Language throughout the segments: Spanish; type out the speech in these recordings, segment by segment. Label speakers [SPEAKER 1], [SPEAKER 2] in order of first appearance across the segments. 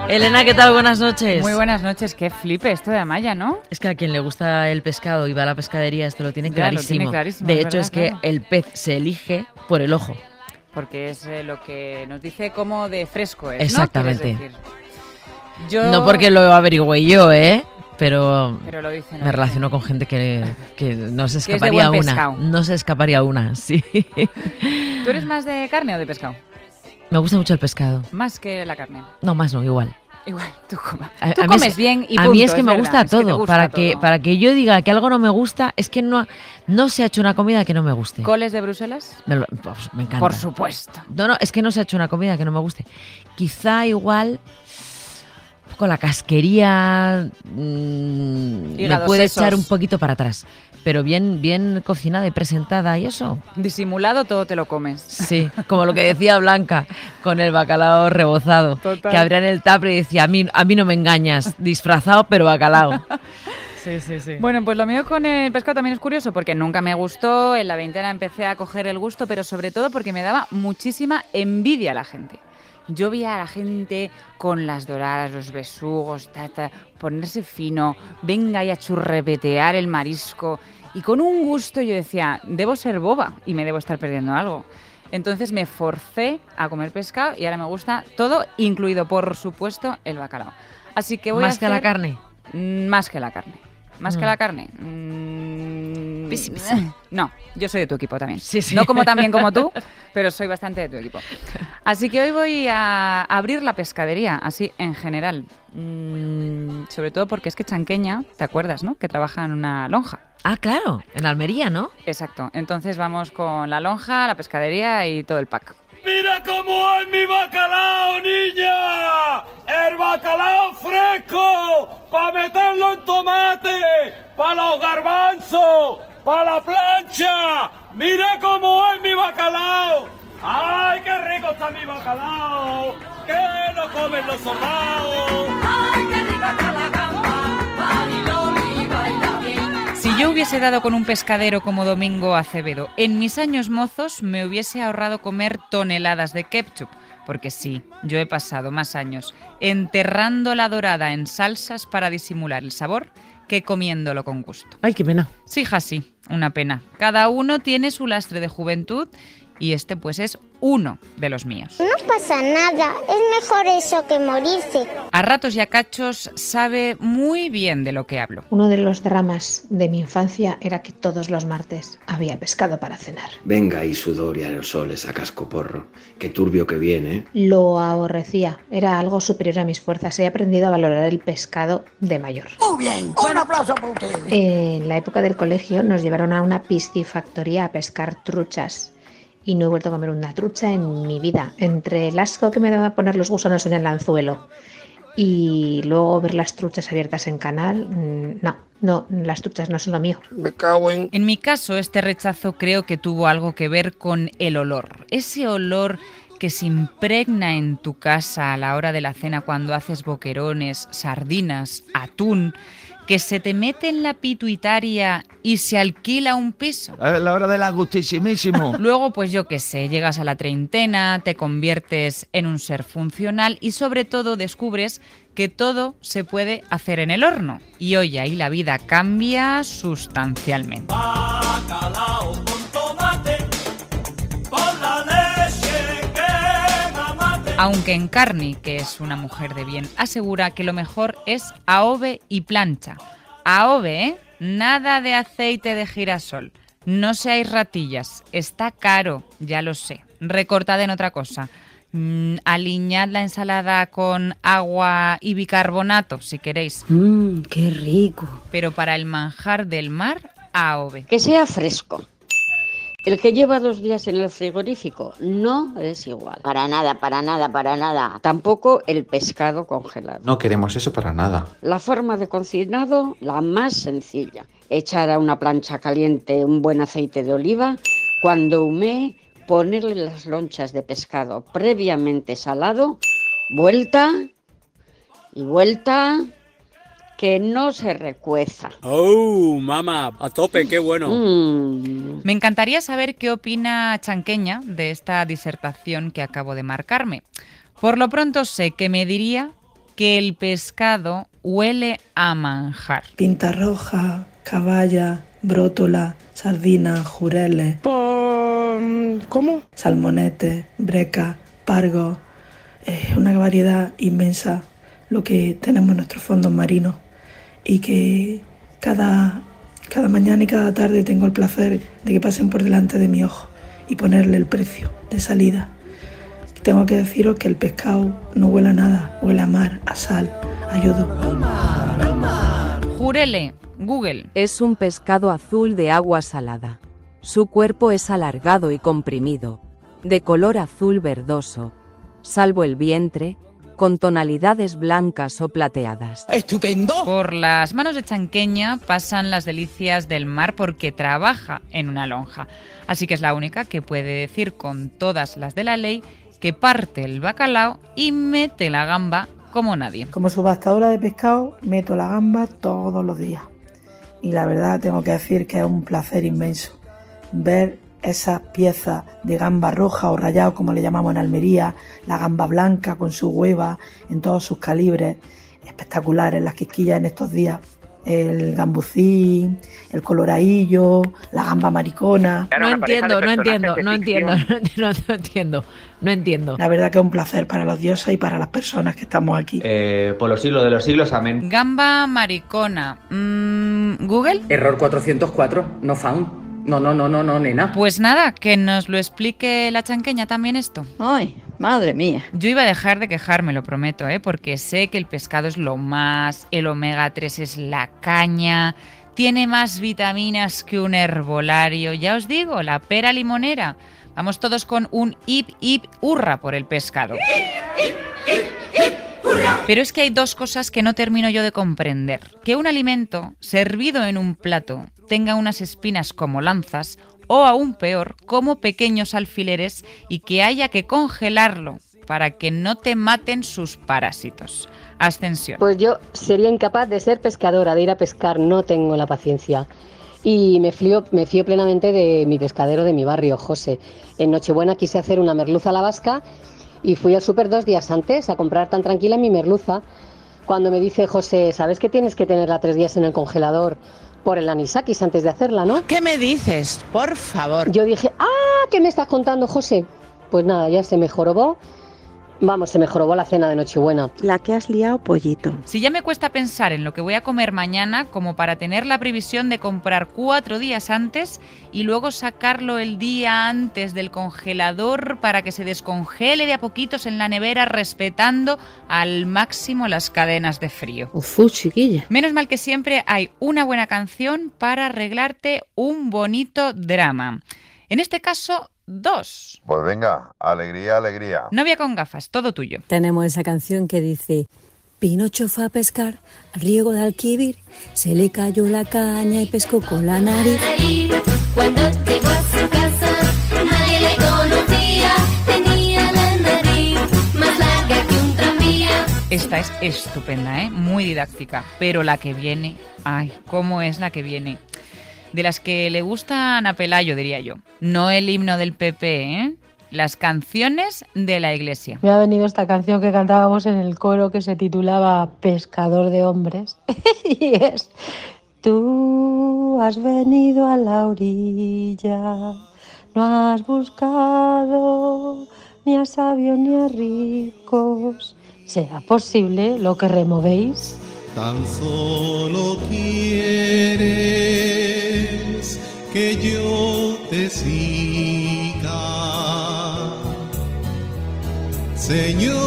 [SPEAKER 1] Elena, ¿qué tal? Buenas noches.
[SPEAKER 2] Muy buenas noches. Qué flipe esto de Amaya, ¿no?
[SPEAKER 1] Es que a quien le gusta el pescado y va a la pescadería esto lo tiene
[SPEAKER 2] Ya,
[SPEAKER 1] clarísimo.
[SPEAKER 2] lo tiene clarísimo,
[SPEAKER 1] De
[SPEAKER 2] es
[SPEAKER 1] hecho,
[SPEAKER 2] verdad,
[SPEAKER 1] es que
[SPEAKER 2] claro.
[SPEAKER 1] el pez se elige por el ojo.
[SPEAKER 2] Porque es lo que nos dice cómo de fresco es,
[SPEAKER 1] Exactamente.
[SPEAKER 2] ¿no? Quieres decir. Yo...
[SPEAKER 1] No porque lo averigüé yo, pero
[SPEAKER 2] lo dicen.
[SPEAKER 1] me relaciono con gente que no se
[SPEAKER 2] Que es de
[SPEAKER 1] escaparía
[SPEAKER 2] buen
[SPEAKER 1] una.
[SPEAKER 2] pescado.
[SPEAKER 1] No se escaparía una, sí.
[SPEAKER 2] ¿Tú eres más de carne o de pescado?
[SPEAKER 1] Me gusta mucho el pescado.
[SPEAKER 2] Más que la carne.
[SPEAKER 1] No, más no, igual.
[SPEAKER 2] Igual, tú
[SPEAKER 1] A mí
[SPEAKER 2] comes bien y punto.
[SPEAKER 1] A mí es que me
[SPEAKER 2] verdad,
[SPEAKER 1] gusta
[SPEAKER 2] es que te
[SPEAKER 1] todo.
[SPEAKER 2] gusta
[SPEAKER 1] Para que yo diga que algo no me gusta, es que no se ha hecho una comida que no me guste.
[SPEAKER 2] ¿Coles de Bruselas?
[SPEAKER 1] Pues, me encanta.
[SPEAKER 2] Por supuesto.
[SPEAKER 1] No, es que no se ha hecho una comida que no me guste. Quizá igual con la casquería me puede echar un poquito para atrás. Pero bien cocinada y presentada y eso.
[SPEAKER 2] Disimulado todo te lo comes.
[SPEAKER 1] Sí, como lo que decía Blanca con el bacalao rebozado.
[SPEAKER 2] Total.
[SPEAKER 1] Que abrían el tupper y decía, a mí no me engañas, disfrazado pero bacalao. Sí.
[SPEAKER 2] Bueno, pues lo mío con el pescado también es curioso porque nunca me gustó, en la veintena empecé a coger el gusto, pero sobre todo porque me daba muchísima envidia a la gente. Yo veía a la gente con las doradas, los besugos, ponerse fino, venga y a churrepetear el marisco. Y con un gusto yo decía, debo ser boba y me debo estar perdiendo algo. Entonces me forcé a comer pescado y ahora me gusta todo, incluido, por supuesto, el bacalao. Así que voy a
[SPEAKER 1] ¿Más que la carne?
[SPEAKER 2] Más que la carne. ¿Más que la carne? No, yo soy de tu equipo también.
[SPEAKER 1] Sí.
[SPEAKER 2] No como tan bien como tú, pero soy bastante de tu equipo. Así que hoy voy a abrir la pescadería, así en general. Sobre todo porque es que Chanqueña, ¿te acuerdas, no? Que trabaja en una lonja.
[SPEAKER 1] Ah, claro, en Almería, ¿no?
[SPEAKER 2] Exacto. Entonces vamos con la lonja, la pescadería y todo el pack.
[SPEAKER 3] ¡Mira cómo es mi bacalao, niña! ¡El bacalao fresco! ¡Para meterlo en tomate! ¡Para los garbanzos! ¡Para la plancha! ¡Mira cómo es mi bacalao! ¡Ay, qué rico está mi bacalao! ¡Que lo comen los soldados! ¡Ay, qué rico está la gamba! ¡Bailoli, baila bien!
[SPEAKER 2] Si yo hubiese dado con un pescadero como Domingo Acevedo, en mis años mozos me hubiese ahorrado comer toneladas de ketchup. Porque sí, yo he pasado más años enterrando la dorada en salsas para disimular el sabor que comiéndolo con gusto.
[SPEAKER 1] Ay, qué pena.
[SPEAKER 2] Sí, hija, sí, una pena. Cada uno tiene su lastre de juventud y este pues es uno de los míos.
[SPEAKER 4] No pasa nada, es mejor eso que morirse.
[SPEAKER 2] A ratos y a cachos sabe muy bien de lo que hablo.
[SPEAKER 5] Uno de los dramas de mi infancia era que todos los martes había pescado para cenar.
[SPEAKER 6] Venga ahí sudor y aerosoles a cascoporro, qué turbio que viene.
[SPEAKER 5] Lo aborrecía, era algo superior a mis fuerzas. He aprendido a valorar el pescado de mayor.
[SPEAKER 3] Muy bien, un aplauso para ustedes.
[SPEAKER 5] En la época del colegio nos llevaron a una piscifactoría a pescar truchas. Y no he vuelto a comer una trucha en mi vida. Entre el asco que me daba poner los gusanos en el anzuelo y luego ver las truchas abiertas en canal, no, las truchas no son lo mío.
[SPEAKER 3] Me cago en...
[SPEAKER 2] En mi caso, este rechazo creo que tuvo algo que ver con el olor. Ese olor que se impregna en tu casa a la hora de la cena cuando haces boquerones, sardinas, atún, que se te mete en la pituitaria y se alquila un piso.
[SPEAKER 3] A la hora del agustísimísimo.
[SPEAKER 2] Luego, pues yo qué sé, llegas a la treintena, te conviertes en un ser funcional y sobre todo descubres que todo se puede hacer en el horno. Y hoy ahí la vida cambia sustancialmente.
[SPEAKER 3] Bacalao con tomate, con la leche que mate.
[SPEAKER 2] Aunque Encarni, que es una mujer de bien, asegura que lo mejor es aove y plancha. Aove, ¿eh? Nada de aceite de girasol. No seáis ratillas. Está caro, ya lo sé. Recortad en otra cosa. Aliñad la ensalada con agua y bicarbonato, si queréis.
[SPEAKER 7] ¡Qué rico!
[SPEAKER 2] Pero para el manjar del mar, aove.
[SPEAKER 7] Que sea fresco. El que lleva 2 días en el frigorífico no es igual. Para nada, para nada, para nada. Tampoco el pescado congelado.
[SPEAKER 8] No queremos eso para nada.
[SPEAKER 7] La forma de cocinado, la más sencilla. Echar a una plancha caliente un buen aceite de oliva. Cuando humee, ponerle las lonchas de pescado previamente salado. Vuelta y vuelta. Que no se recueza.
[SPEAKER 3] ¡Oh, mamá! A tope, qué bueno.
[SPEAKER 2] Me encantaría saber qué opina Chanqueña de esta disertación que acabo de marcarme. Por lo pronto sé que me diría que el pescado huele a manjar.
[SPEAKER 8] Pinta roja, caballa, brótola, sardina, jureles. ¿Cómo? Salmonete, breca, pargo. Es una variedad inmensa lo que tenemos en nuestros fondos marinos y que cada mañana y cada tarde tengo el placer de que pasen por delante de mi ojo y ponerle el precio de salida. Tengo que deciros que el pescado no huele a nada, huele a mar, a sal, a yodo.
[SPEAKER 2] Jurele, Google.
[SPEAKER 9] Es un pescado azul de agua salada. Su cuerpo es alargado y comprimido, de color azul verdoso, salvo el vientre, con tonalidades blancas o plateadas.
[SPEAKER 2] ¡Estupendo! Por las manos de Chanqueña pasan las delicias del mar porque trabaja en una lonja. Así que es la única que puede decir con todas las de la ley que parte el bacalao y mete la gamba como nadie.
[SPEAKER 8] Como subastadora de pescado, meto la gamba todos los días. Y la verdad tengo que decir que es un placer inmenso ver esas piezas de gamba roja o rallado, como le llamamos en Almería, la gamba blanca con su hueva en todos sus calibres, espectaculares las quisquillas en estos días, el gambucín, el coloradillo, la gamba maricona.
[SPEAKER 1] No entiendo.
[SPEAKER 8] La verdad que es un placer para los dioses y para las personas que estamos aquí.
[SPEAKER 10] Por los siglos de los siglos, amén.
[SPEAKER 2] Gamba maricona. ¿Google?
[SPEAKER 11] Error 404, no found. No, nena.
[SPEAKER 2] Pues nada, que nos lo explique la Chanqueña también esto.
[SPEAKER 12] Ay, madre mía.
[SPEAKER 2] Yo iba a dejar de quejarme, lo prometo, porque sé que el pescado es lo más, el omega 3 es la caña, tiene más vitaminas que un herbolario. Ya os digo, la pera limonera. Vamos todos con un hip hurra por el pescado. Pero es que hay dos cosas que no termino yo de comprender. Que un alimento servido en un plato tenga unas espinas como lanzas o aún peor, como pequeños alfileres y que haya que congelarlo para que no te maten sus parásitos. Ascensión.
[SPEAKER 13] Pues yo sería incapaz de ser pescadora, de ir a pescar, no tengo la paciencia. Y me fío plenamente de mi pescadero de mi barrio, José. En Nochebuena quise hacer una merluza a la vasca y fui al súper 2 días antes a comprar tan tranquila mi merluza. Cuando me dice José, ¿sabes que tienes que tenerla 3 días en el congelador por el anisakis antes de hacerla, no?
[SPEAKER 12] ¿Qué me dices? Por favor.
[SPEAKER 13] Yo dije, ¿qué me estás contando, José? Pues nada, ya se me jorobó. Vamos, se me jorobó la cena de Nochebuena.
[SPEAKER 12] La que has liado, pollito.
[SPEAKER 2] Si ya me cuesta pensar en lo que voy a comer mañana como para tener la previsión de comprar 4 días antes y luego sacarlo el día antes del congelador para que se descongele de a poquitos en la nevera respetando al máximo las cadenas de frío.
[SPEAKER 12] Chiquilla.
[SPEAKER 2] Menos mal que siempre hay una buena canción para arreglarte un bonito drama. En este caso, 2.
[SPEAKER 14] Pues venga, alegría, alegría.
[SPEAKER 2] Novia con gafas, todo tuyo.
[SPEAKER 15] Tenemos esa canción que dice: Pinocho fue a pescar al río de Alquibir, se le cayó la caña y pescó con la nariz.
[SPEAKER 16] Cuando llegó a su casa, nadie le conocía, tenía la nariz más larga que un tranvía.
[SPEAKER 2] Esta es estupenda, muy didáctica, pero la que viene, ay, ¿cómo es la que viene? De las que le gustan a Pelayo, diría yo. No el himno del PP, las canciones de la iglesia.
[SPEAKER 17] Me ha venido esta canción que cantábamos en el coro que se titulaba Pescador de hombres. Y es: tú has venido a la orilla, no has buscado ni a sabios ni a ricos. ¿Será posible lo que removéis?
[SPEAKER 18] Tan solo quieres que yo te siga, Señor,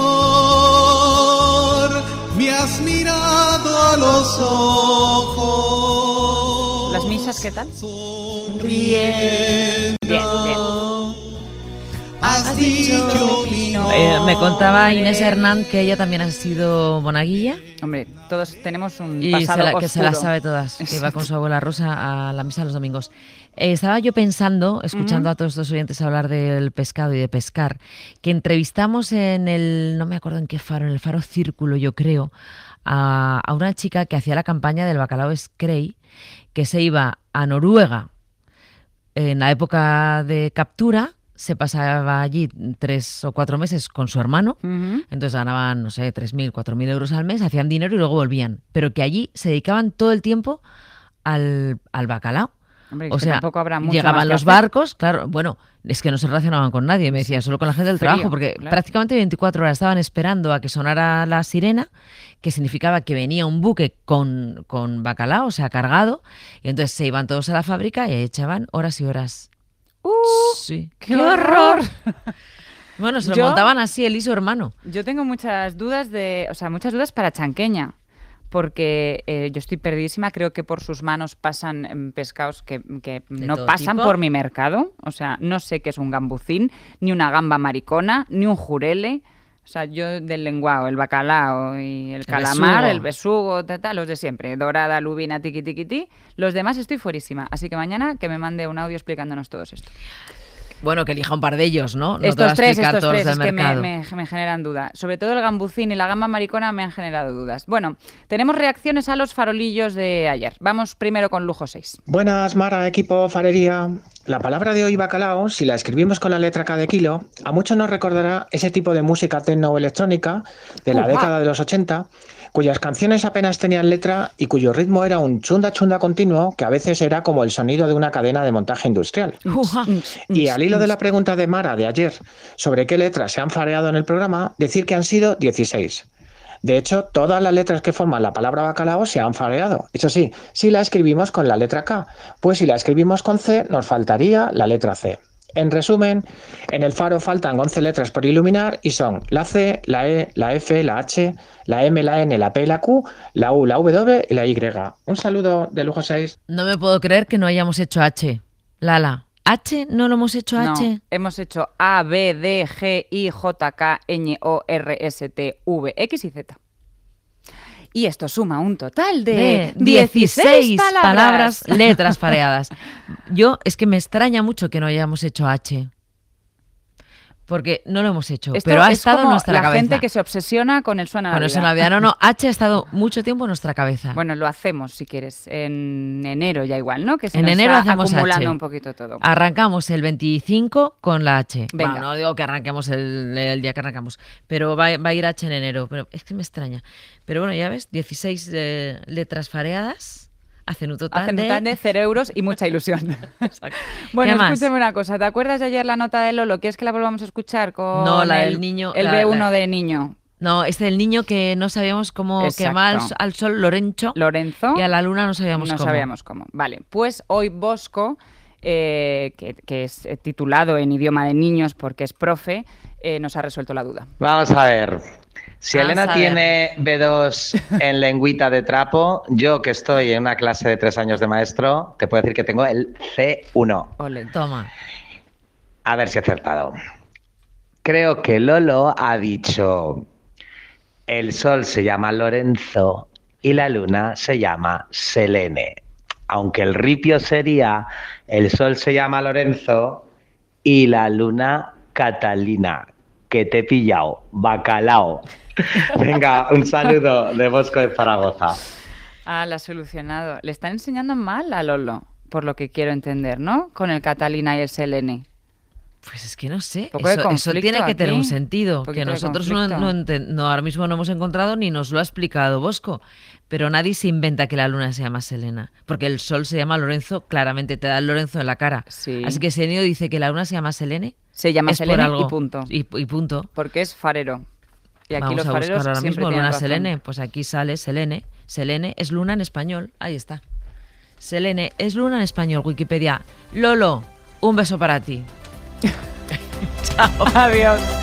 [SPEAKER 18] me has mirado a los ojos.
[SPEAKER 2] ¿Las misas qué tal?
[SPEAKER 18] Bien. Has dicho mi nombre.
[SPEAKER 1] Me contaba Inés Hernán que ella también ha sido monaguilla.
[SPEAKER 2] Hombre, todos tenemos un
[SPEAKER 1] y
[SPEAKER 2] pasado
[SPEAKER 1] que se las sabe todas, que va con su abuela Rosa a la misa los domingos. Estaba yo pensando, escuchando a todos estos oyentes hablar del pescado y de pescar, que entrevistamos en el, no me acuerdo en qué faro, en el Faro Círculo, yo creo, a una chica que hacía la campaña del bacalao Scray, que se iba a Noruega en la época de captura se pasaba allí 3 o 4 meses con su hermano, entonces ganaban, no sé, 3.000, 4.000 euros al mes, hacían dinero y luego volvían. Pero que allí se dedicaban todo el tiempo al bacalao.
[SPEAKER 2] Hombre,
[SPEAKER 1] o sea,
[SPEAKER 2] tampoco habrá mucho
[SPEAKER 1] llegaban
[SPEAKER 2] más que
[SPEAKER 1] los
[SPEAKER 2] hacer.
[SPEAKER 1] barcos, claro, bueno, es que no se relacionaban con nadie, me decía, solo con la gente del
[SPEAKER 2] Frío,
[SPEAKER 1] trabajo, porque
[SPEAKER 2] claro.
[SPEAKER 1] prácticamente 24 horas estaban esperando a que sonara la sirena, que significaba que venía un buque con bacalao, o sea, cargado, y entonces se iban todos a la fábrica y ahí echaban horas y horas. Sí.
[SPEAKER 2] ¡Qué horror!
[SPEAKER 1] Bueno, se lo
[SPEAKER 2] Yo-
[SPEAKER 1] montaban así él y su hermano.
[SPEAKER 2] Yo tengo muchas dudas muchas dudas para Chanqueña, porque yo estoy perdidísima. Creo que por sus manos pasan pescados que no
[SPEAKER 1] todo
[SPEAKER 2] pasan
[SPEAKER 1] tipo.
[SPEAKER 2] por mi mercado. O sea, no sé qué es un gambucín, ni una gamba maricona, ni un jurele. O sea, yo del lenguao, el bacalao y el calamar,
[SPEAKER 1] besugo.
[SPEAKER 2] el besugo, los de siempre. Dorada, lubina, tiqui, tiqui, ti. Los demás estoy fuerísima. Así que mañana que me mande un audio explicándonos todos esto.
[SPEAKER 1] Bueno, que elija un par de ellos, ¿no? No te va a
[SPEAKER 2] Estos tres,
[SPEAKER 1] explicar todos los
[SPEAKER 2] es
[SPEAKER 1] del
[SPEAKER 2] que
[SPEAKER 1] mercado.
[SPEAKER 2] me generan duda. Sobre todo el gambucín y la gamba maricona me han generado dudas. Bueno, tenemos reacciones a los farolillos de ayer. Vamos primero con Lujo 6.
[SPEAKER 19] Buenas, Mara, equipo Farería. La palabra de hoy, bacalao, si la escribimos con la letra K de kilo, a muchos nos recordará ese tipo de música techno o electrónica de la década de los 80, cuyas canciones apenas tenían letra y cuyo ritmo era un chunda chunda continuo que a veces era como el sonido de una cadena de montaje industrial. Y al hilo de la pregunta de Mara de ayer sobre qué letras se han fareado en el programa, decir que han sido 16. De hecho, todas las letras que forman la palabra bacalao se han fareado. Eso sí, si la escribimos con la letra K, pues si la escribimos con C, nos faltaría la letra C. En resumen, en el faro faltan 11 letras por iluminar y son la C, la E, la F, la H, la M, la N, la P, la Q, la U, la W y la Y. Un saludo de Lujo 6.
[SPEAKER 1] No me puedo creer que no hayamos hecho H. Lala, ¿H no lo hemos hecho
[SPEAKER 2] No,
[SPEAKER 1] H?
[SPEAKER 2] hemos hecho A, B, D, G, I, J, K, Ñ, O, R, S, T, V, X y Z. Y esto suma un total de 16 palabras.
[SPEAKER 1] letras fareadas. Yo, es que me extraña mucho que no hayamos hecho H. Porque no lo hemos hecho,
[SPEAKER 2] Esto
[SPEAKER 1] pero ha
[SPEAKER 2] es
[SPEAKER 1] estado en
[SPEAKER 2] como
[SPEAKER 1] nuestra
[SPEAKER 2] la
[SPEAKER 1] cabeza.
[SPEAKER 2] gente que se obsesiona con el suena
[SPEAKER 1] Con
[SPEAKER 2] Navidad.
[SPEAKER 1] eso Navidad. No, H ha estado mucho tiempo en nuestra cabeza.
[SPEAKER 2] Bueno, lo hacemos si quieres en enero ya igual, ¿no? Que se
[SPEAKER 1] En
[SPEAKER 2] nos
[SPEAKER 1] enero
[SPEAKER 2] va
[SPEAKER 1] hacemos
[SPEAKER 2] acumulando
[SPEAKER 1] H.
[SPEAKER 2] un poquito todo.
[SPEAKER 1] Arrancamos el 25 con la H.
[SPEAKER 2] Venga.
[SPEAKER 1] Bueno, no digo que arranquemos el día que arrancamos, pero va a ir H en enero. Pero es que me extraña. Pero bueno, ya ves, 16 letras fareadas hacen un total
[SPEAKER 2] de 0 euros y mucha ilusión. Bueno,
[SPEAKER 1] ¿Qué más?
[SPEAKER 2] escúchame una cosa. ¿Te acuerdas de ayer la nota de Lolo? ¿Quieres que la volvamos a escuchar con
[SPEAKER 1] No, la del niño,
[SPEAKER 2] el
[SPEAKER 1] la-
[SPEAKER 2] B1
[SPEAKER 1] la-
[SPEAKER 2] de niño?
[SPEAKER 1] No, es el niño que no sabíamos cómo
[SPEAKER 2] Exacto.
[SPEAKER 1] quemar al sol Lorenzo
[SPEAKER 2] y
[SPEAKER 1] a la luna no sabíamos
[SPEAKER 2] no
[SPEAKER 1] cómo.
[SPEAKER 2] sabíamos cómo. Vale, pues hoy Bosco, que es titulado en idioma de niños porque es profe, nos ha resuelto la duda.
[SPEAKER 10] Vamos a ver. Si
[SPEAKER 2] Vamos
[SPEAKER 10] Elena
[SPEAKER 2] a ver.
[SPEAKER 10] tiene B2 en lengüita de trapo, yo que estoy en una clase de 3 años de maestro, te puedo decir que tengo el C1.
[SPEAKER 1] Ole, toma.
[SPEAKER 10] A ver si he acertado. Creo que Lolo ha dicho, el sol se llama Lorenzo y la luna se llama Selene. Aunque el ripio sería, el sol se llama Lorenzo y la luna Catalina. Que te he pillado, bacalao. Venga, un saludo de Bosco de Zaragoza.
[SPEAKER 2] Ah, la ha solucionado. Le están enseñando mal a Lolo, por lo que quiero entender, ¿no? Con el Catalina y el Selene.
[SPEAKER 1] Pues es que no sé.
[SPEAKER 2] Poco de
[SPEAKER 1] Eso
[SPEAKER 2] conflicto
[SPEAKER 1] tiene que tener
[SPEAKER 2] aquí.
[SPEAKER 1] un sentido
[SPEAKER 2] Un
[SPEAKER 1] que
[SPEAKER 2] poquito de
[SPEAKER 1] nosotros
[SPEAKER 2] conflicto.
[SPEAKER 1] no ahora mismo no hemos encontrado ni nos lo ha explicado Bosco. Pero nadie se inventa que la luna se llama Selena. Porque el sol se llama Lorenzo, claramente te da el Lorenzo en la cara.
[SPEAKER 2] Sí.
[SPEAKER 1] Así que si el niño dice que la luna se llama Selene,
[SPEAKER 2] Se llama
[SPEAKER 1] es por
[SPEAKER 2] Selene
[SPEAKER 1] algo.
[SPEAKER 2] y punto.
[SPEAKER 1] Y punto.
[SPEAKER 2] Porque es farero. Y aquí
[SPEAKER 1] Vamos
[SPEAKER 2] los
[SPEAKER 1] a
[SPEAKER 2] fareros
[SPEAKER 1] buscar ahora
[SPEAKER 2] siempre
[SPEAKER 1] mismo
[SPEAKER 2] tienen
[SPEAKER 1] luna
[SPEAKER 2] razón.
[SPEAKER 1] Selene. Pues aquí sale Selene. Selene es luna en español. Ahí está. Selene es luna en español. Wikipedia. Lolo, un beso para ti.
[SPEAKER 2] Adiós.